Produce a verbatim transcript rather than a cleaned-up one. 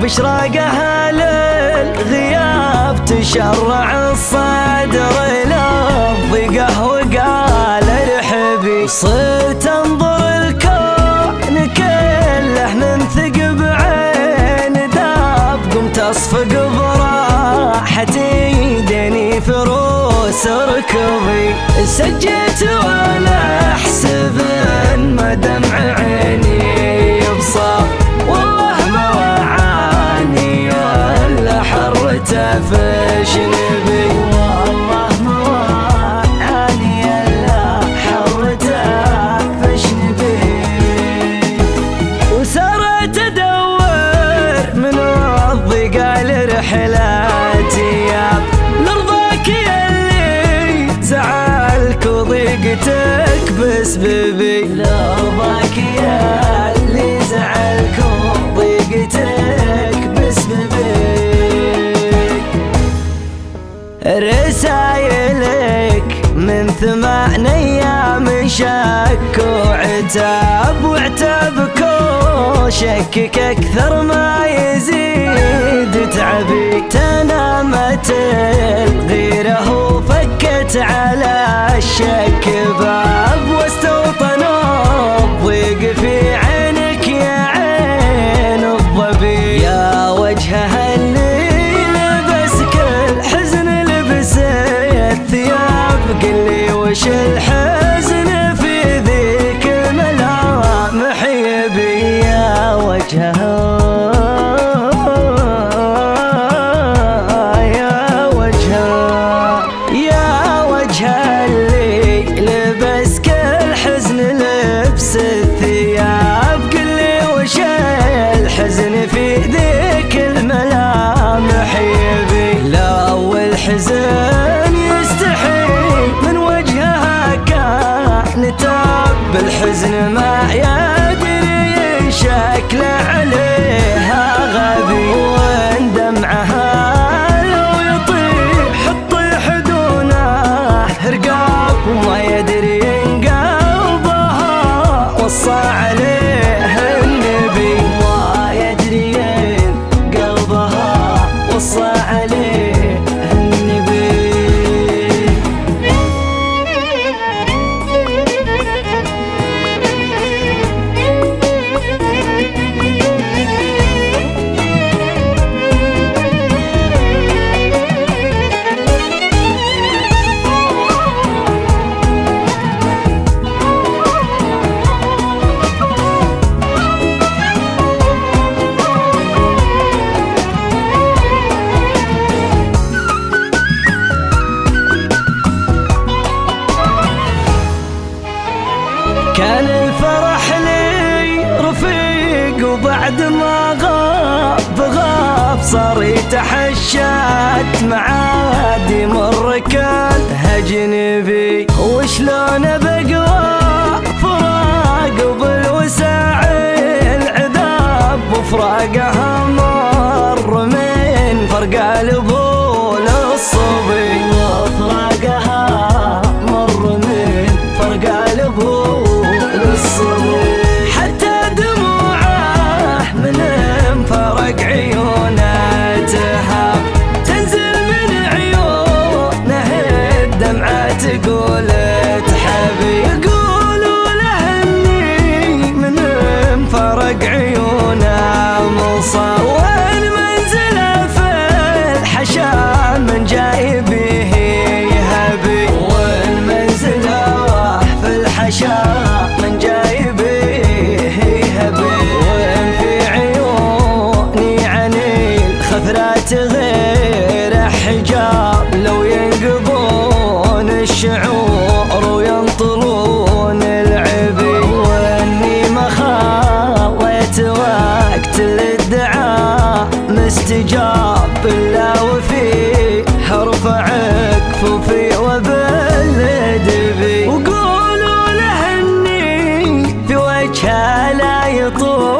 بشراقها للغياب تشرع الصدر للضيقه وقال ارحبي. صرت انظر الكون كله من ثقب عين داب، قمت اصفق براحتي يدني فروس ركبي. سجيت وانا احسب ان ما دمع عيني يبصر، والله ما وعاني ولا حرته في شنبي. والله ما وعاني الا حرته في شنبي. وسرت ادور من الضيقه لرحلاتي لرضاك يلي زعلك وضيقتك بسببي. لرضاك يلي زعلك وضيقتك بسببي. رسايلك من ثمان ايام شك وعتاب، وعتابك وشكك اكثر ما يزيد تعبي. تنامت الغيره وفكت على الشك باب، واستوطن الضيق في عينك يا عين الظبي. يا وجهها اللي لبسك الحزن لبس الثياب، قلي وش الحزن في ذيك الملامح يبي. يا وجهها يا وجهها يا وجهها اللي لبسك الحزن لبس الثياب، قلي وش الحزن في ذيك الملامح يبي. لو الحزن يستحي من وجهها كان تاب، بالحزن ما يدري شكل عليها غبي. وان دمعها لو يطيح الطيح دونه رقاب، وما يدري ان قلبها وصى عليه النبي. ما يدري ان قلبها وصى عليه النبي. كان الفرح لي رفيق، وبعد ما غاب غاب صار يتحشات معادي مر كان هجنبي. وشلون بقوى فراق بالوساعي العذاب، وفراقها مر من فرق البول الصبي. وفراقها مر من فرق البول حتى دموعه من فرق عيونه تهاب، تنزل من عيونه الدمعة تقول تحبي. يقولوا له اني من فرق عيونه مصاب، والمنزل في الحشا من جايبه يهبي. والمنزل في الحشا من جايبه يهبي. وين في عيوني عن الخثرات غير حجاب، لو ينقضون الشعور وينطلون العبي. واني ما خاويت وقت الادعاء مستجاب، الا وفي حرف عكفوفي وبالدبي. وقولوا له اني في وجهه لا يطول